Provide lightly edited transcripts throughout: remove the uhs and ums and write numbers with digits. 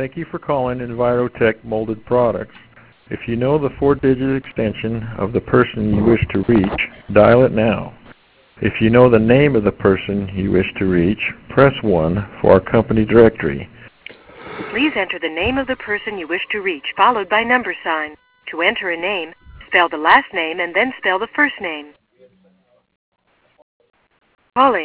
Thank you for calling Envirotech Molded Products. If you know the 4-digit extension of the person you wish to reach, dial it now. If you know the name of the person you wish to reach, press 1 for our company directory. Please enter the name of the person you wish to reach, followed by $. To enter a name, spell the last name and then spell the first name. Calling.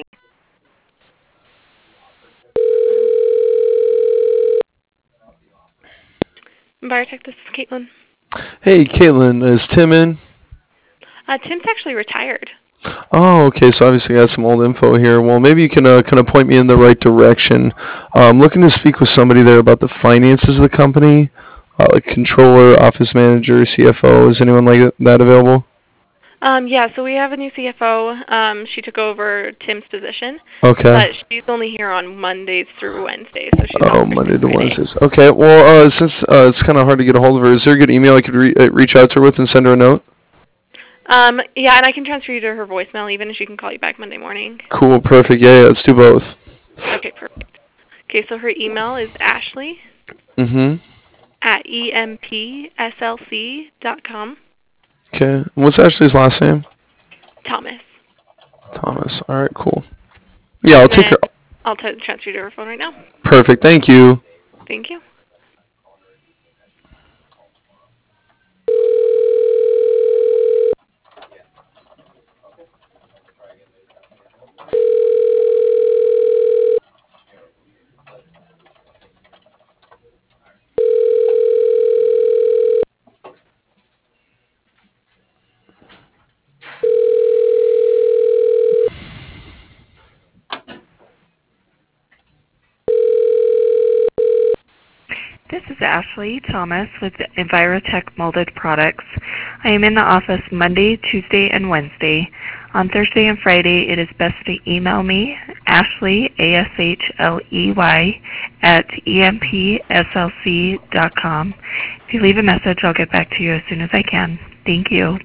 Envirotech, this is Caitlin. Hey, Caitlin, is Tim in? Tim's actually retired. Oh, okay, so obviously I got some old info here. Well, maybe you can kind of point me in the right direction. I'm looking to speak with somebody there about the finances of the company, like controller, office manager, CFO. Is anyone like that available? Yeah, so we have a new CFO. She took over Tim's position. Okay. But she's only here on Mondays through Wednesdays, so she's not Monday to Friday. Wednesdays. Okay, well, since it's kind of hard to get a hold of her, is there a good email I could reach out to her with and send her a note? Yeah, and I can transfer you to her voicemail even, and she can call you back Monday morning. Cool, perfect. Yeah, let's do both. Okay, perfect. Okay, so her email is Ashley at empslc.com. Okay, what's Ashley's last name? Thomas. Thomas. All right, cool. Yeah, I'll take her. I'll transfer you to her phone right now. Perfect, thank you. Thank you. This is Ashley Thomas with Envirotech Molded Products. I am in the office Monday, Tuesday, and Wednesday. On Thursday and Friday, it is best to email me, Ashley, ASHLEY, at empslc.com. If you leave a message, I'll get back to you as soon as I can. Thank you.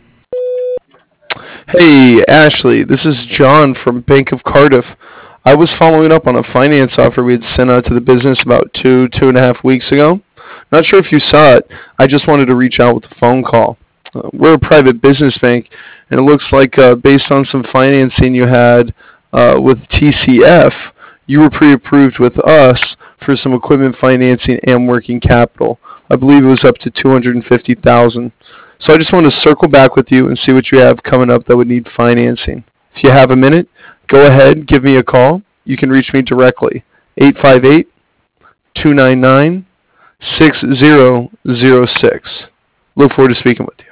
Hey, Ashley, this is John from Bank of Cardiff. I was following up on a finance offer we had sent out to the business about 2.5 weeks ago. Not sure if you saw it. I just wanted to reach out with a phone call. We're a private business bank, and it looks like based on some financing you had with TCF, you were pre-approved with us for some equipment financing and working capital. I believe it was up to $250,000. So I just want to circle back with you and see what you have coming up that would need financing. If you have a minute, go ahead, give me a call. You can reach me directly, 858-299-6006. Look forward to speaking with you.